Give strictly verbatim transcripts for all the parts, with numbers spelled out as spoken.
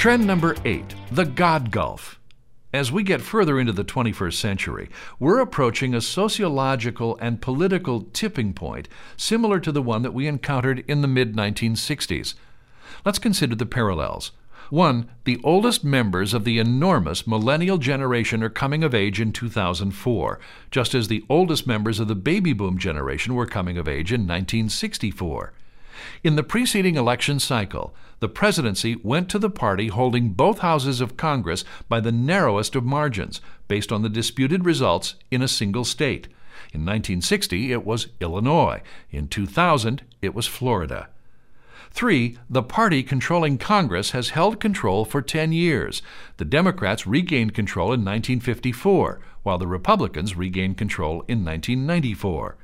Trend number eight, the God Gulf. As we get further into the twenty-first century, we're approaching a sociological and political tipping point similar to the one that we encountered in the mid nineteen sixties. Let's consider the parallels. One, the oldest members of the enormous millennial generation are coming of age in two thousand four, just as the oldest members of the baby boom generation were coming of age in nineteen sixty-four. In the preceding election cycle, the presidency went to the party holding both houses of Congress by the narrowest of margins, based on the disputed results in a single state. In nineteen sixty, it was Illinois. In two thousand, it was Florida. Three, the party controlling Congress has held control for ten years. The Democrats regained control in nineteen fifty-four, while the Republicans regained control in nineteen ninety-four.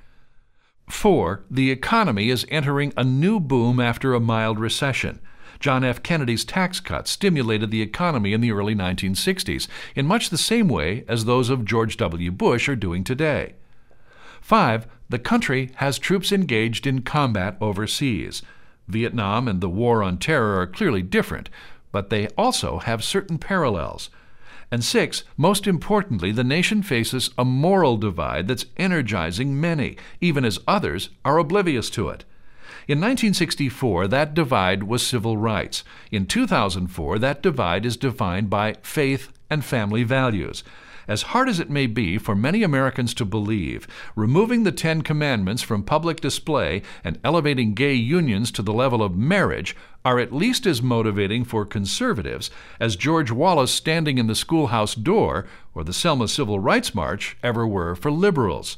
Four, the economy is entering a new boom after a mild recession. John F. Kennedy's tax cuts stimulated the economy in the early nineteen sixties in much the same way as those of George W. Bush are doing today. Five, the country has troops engaged in combat overseas. Vietnam and the War on Terror are clearly different, but they also have certain parallels. And six, most importantly, the nation faces a moral divide that's energizing many, even as others are oblivious to it. In nineteen sixty-four, that divide was civil rights. In two thousand four, that divide is defined by faith and family values. As hard as it may be for many Americans to believe, removing the Ten Commandments from public display and elevating gay unions to the level of marriage are at least as motivating for conservatives as George Wallace standing in the schoolhouse door or the Selma Civil Rights March ever were for liberals.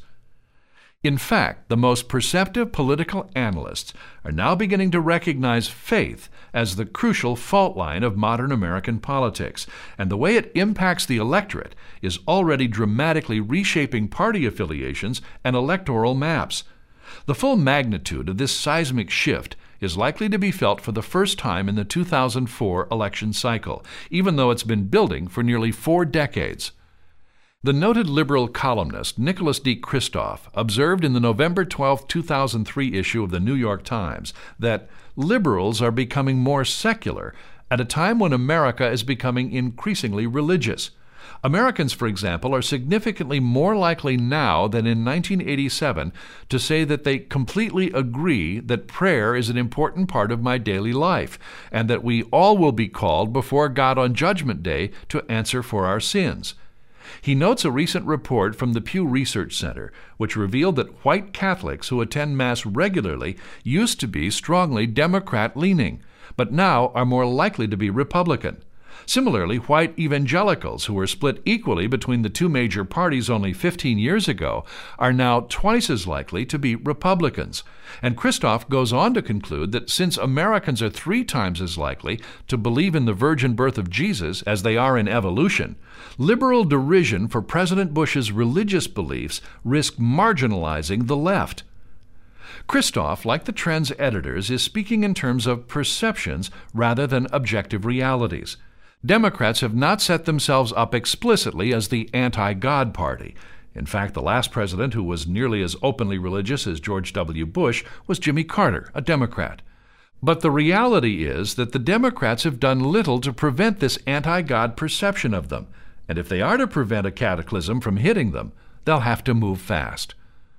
In fact, the most perceptive political analysts are now beginning to recognize faith as the crucial fault line of modern American politics, and the way it impacts the electorate is already dramatically reshaping party affiliations and electoral maps. The full magnitude of this seismic shift is likely to be felt for the first time in the two thousand four election cycle, even though it's been building for nearly four decades. The noted liberal columnist Nicholas D. Kristof observed in the November twelfth, two thousand three issue of the New York Times that liberals are becoming more secular at a time when America is becoming increasingly religious. Americans, for example, are significantly more likely now than in nineteen eighty-seven to say that they completely agree that prayer is an important part of my daily life, and that we all will be called before God on Judgment Day to answer for our sins. He notes a recent report from the Pew Research Center, which revealed that white Catholics who attend Mass regularly used to be strongly Democrat-leaning, but now are more likely to be Republican. Similarly, white evangelicals, who were split equally between the two major parties only fifteen years ago, are now twice as likely to be Republicans. And Kristof goes on to conclude that since Americans are three times as likely to believe in the virgin birth of Jesus as they are in evolution, liberal derision for President Bush's religious beliefs risk marginalizing the left. Kristof, like the Trend's editors, is speaking in terms of perceptions rather than objective realities. Democrats have not set themselves up explicitly as the anti-God party. In fact, the last president who was nearly as openly religious as George W. Bush was Jimmy Carter, a Democrat. But the reality is that the Democrats have done little to prevent this anti-God perception of them, and if they are to prevent a cataclysm from hitting them, they'll have to move fast.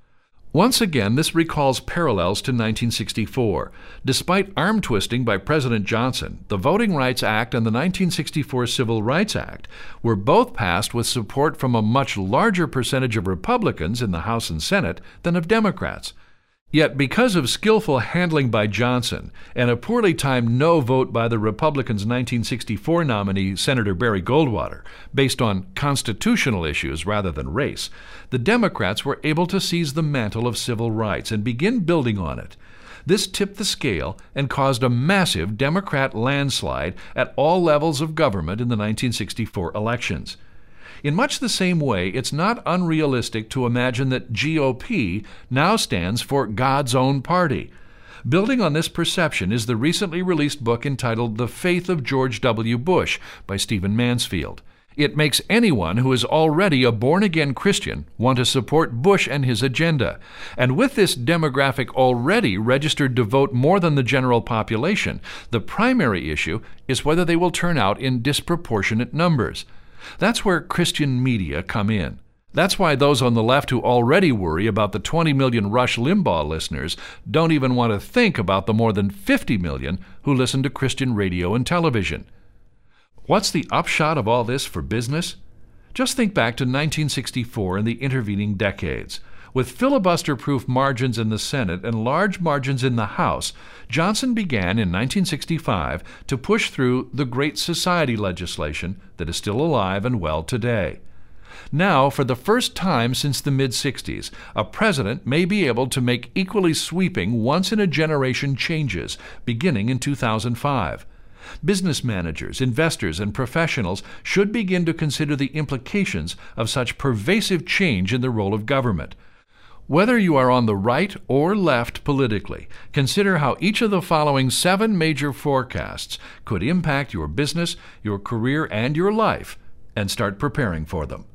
Once again, this recalls parallels to nineteen sixty-four. Despite arm-twisting by President Johnson, the Voting Rights Act and the nineteen sixty-four Civil Rights Act were both passed with support from a much larger percentage of Republicans in the House and Senate than of Democrats. Yet because of skillful handling by Johnson and a poorly timed no vote by the Republicans' nineteen sixty-four nominee, Senator Barry Goldwater, based on constitutional issues rather than race, the Democrats were able to seize the mantle of civil rights and begin building on it. This tipped the scale and caused a massive Democrat landslide at all levels of government in the nineteen sixty-four elections. In much the same way, it's not unrealistic to imagine that G O P now stands for God's own party. Building on this perception is the recently released book entitled The Faith of George W. Bush by Stephen Mansfield. It makes anyone who is already a born-again Christian want to support Bush and his agenda. And with this demographic already registered to vote more than the general population, the primary issue is whether they will turn out in disproportionate numbers. That's where Christian media come in. That's why those on the left who already worry about the twenty million Rush Limbaugh listeners don't even want to think about the more than fifty million who listen to Christian radio and television. What's the upshot of all this for business? Just think back to nineteen sixty-four and the intervening decades. With filibuster-proof margins in the Senate and large margins in the House, Johnson began in nineteen sixty-five to push through the Great Society legislation that is still alive and well today. Now, for the first time since the mid-sixties, a president may be able to make equally sweeping once-in-a-generation changes, beginning in two thousand five. Business managers, investors, and professionals should begin to consider the implications of such pervasive change in the role of government. Whether you are on the right or left politically, consider how each of the following seven major forecasts could impact your business, your career, and your life, and start preparing for them.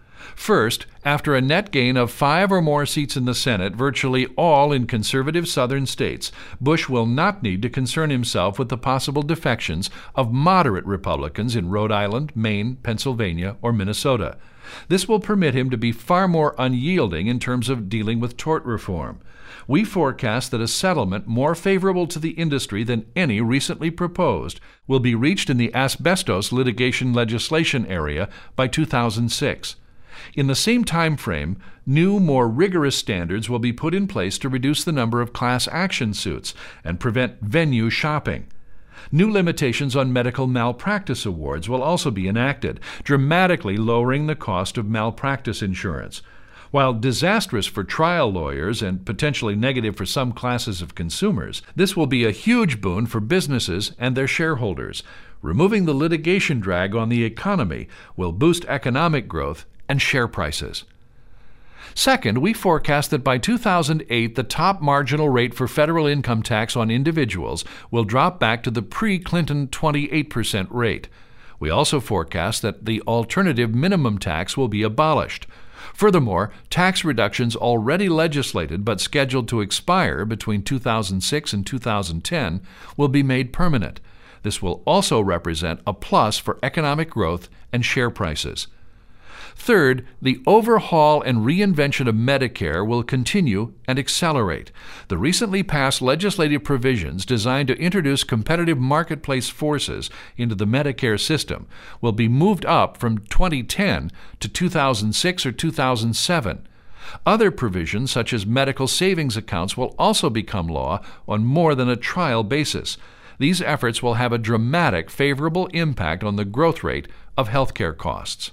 First, after a net gain of five or more seats in the Senate, virtually all in conservative southern states, Bush will not need to concern himself with the possible defections of moderate Republicans in Rhode Island, Maine, Pennsylvania, or Minnesota. This will permit him to be far more unyielding in terms of dealing with tort reform. We forecast that a settlement more favorable to the industry than any recently proposed will be reached in the asbestos litigation legislation area by two thousand six. In the same time frame, new, more rigorous standards will be put in place to reduce the number of class action suits and prevent venue shopping. New limitations on medical malpractice awards will also be enacted, dramatically lowering the cost of malpractice insurance. While disastrous for trial lawyers and potentially negative for some classes of consumers, this will be a huge boon for businesses and their shareholders. Removing the litigation drag on the economy will boost economic growth and share prices. Second, we forecast that by two thousand eight, the top marginal rate for federal income tax on individuals will drop back to the pre-Clinton twenty-eight percent rate. We also forecast that the alternative minimum tax will be abolished. Furthermore, tax reductions already legislated but scheduled to expire between two thousand six and two thousand ten will be made permanent. This will also represent a plus for economic growth and share prices. Third, the overhaul and reinvention of Medicare will continue and accelerate. The recently passed legislative provisions designed to introduce competitive marketplace forces into the Medicare system will be moved up from twenty ten to two thousand six or two thousand seven. Other provisions, such as medical savings accounts, will also become law on more than a trial basis. These efforts will have a dramatic favorable impact on the growth rate of healthcare costs.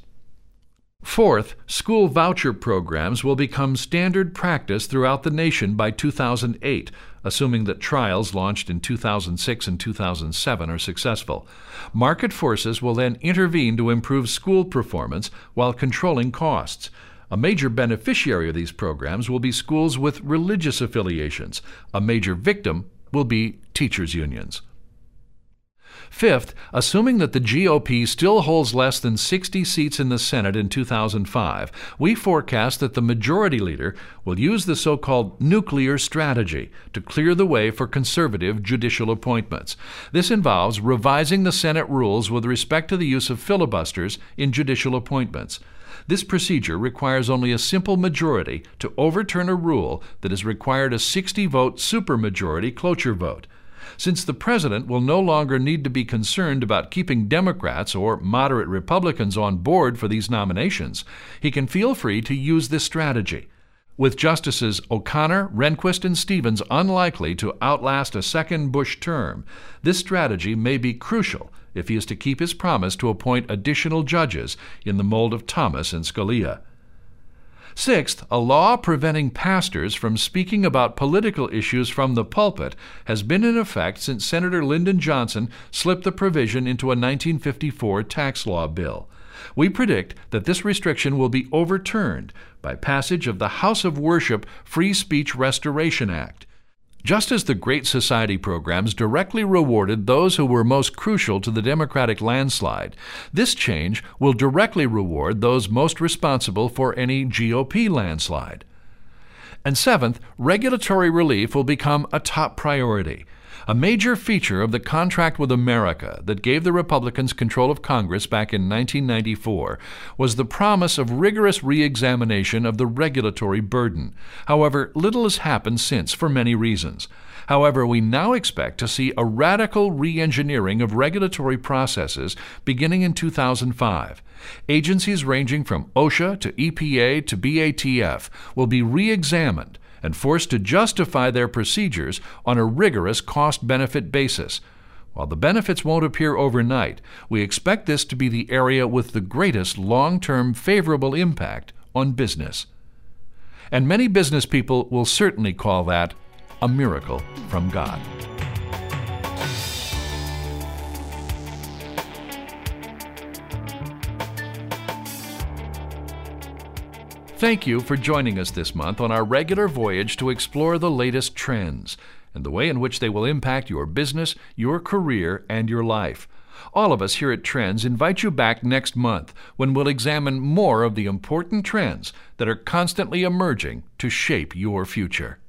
Fourth, school voucher programs will become standard practice throughout the nation by two thousand eight, assuming that trials launched in two thousand six and two thousand seven are successful. Market forces will then intervene to improve school performance while controlling costs. A major beneficiary of these programs will be schools with religious affiliations. A major victim will be teachers' unions. Fifth, assuming that the G O P still holds less than sixty seats in the Senate in two thousand five, we forecast that the majority leader will use the so-called nuclear strategy to clear the way for conservative judicial appointments. This involves revising the Senate rules with respect to the use of filibusters in judicial appointments. This procedure requires only a simple majority to overturn a rule that has required a sixty-vote supermajority cloture vote. Since the president will no longer need to be concerned about keeping Democrats or moderate Republicans on board for these nominations, he can feel free to use this strategy. With Justices O'Connor, Rehnquist, and Stevens unlikely to outlast a second Bush term, this strategy may be crucial if he is to keep his promise to appoint additional judges in the mold of Thomas and Scalia. Sixth, a law preventing pastors from speaking about political issues from the pulpit has been in effect since Senator Lyndon Johnson slipped the provision into a nineteen fifty-four tax law bill. We predict that this restriction will be overturned by passage of the House of Worship Free Speech Restoration Act. Just as the Great Society programs directly rewarded those who were most crucial to the Democratic landslide, this change will directly reward those most responsible for any G O P landslide. And seventh, regulatory relief will become a top priority. A major feature of the Contract with America that gave the Republicans control of Congress back in nineteen ninety-four was the promise of rigorous re-examination of the regulatory burden. However, little has happened since for many reasons. However, we now expect to see a radical re-engineering of regulatory processes beginning in two thousand five. Agencies ranging from OSHA to E P A to B A T F will be re-examined and forced to justify their procedures on a rigorous cost-benefit basis. While the benefits won't appear overnight, we expect this to be the area with the greatest long-term favorable impact on business. And many business people will certainly call that a miracle from God. Thank you for joining us this month on our regular voyage to explore the latest trends and the way in which they will impact your business, your career, and your life. All of us here at Trends invite you back next month when we'll examine more of the important trends that are constantly emerging to shape your future.